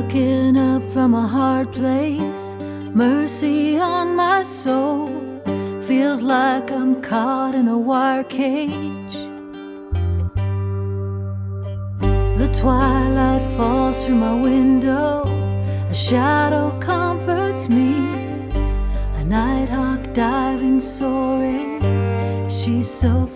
Waking up from a hard place, mercy on my soul. Feels like I'm caught in a wire cage. The twilight falls through my window, a shadow comforts me. A nighthawk diving, soaring, she's so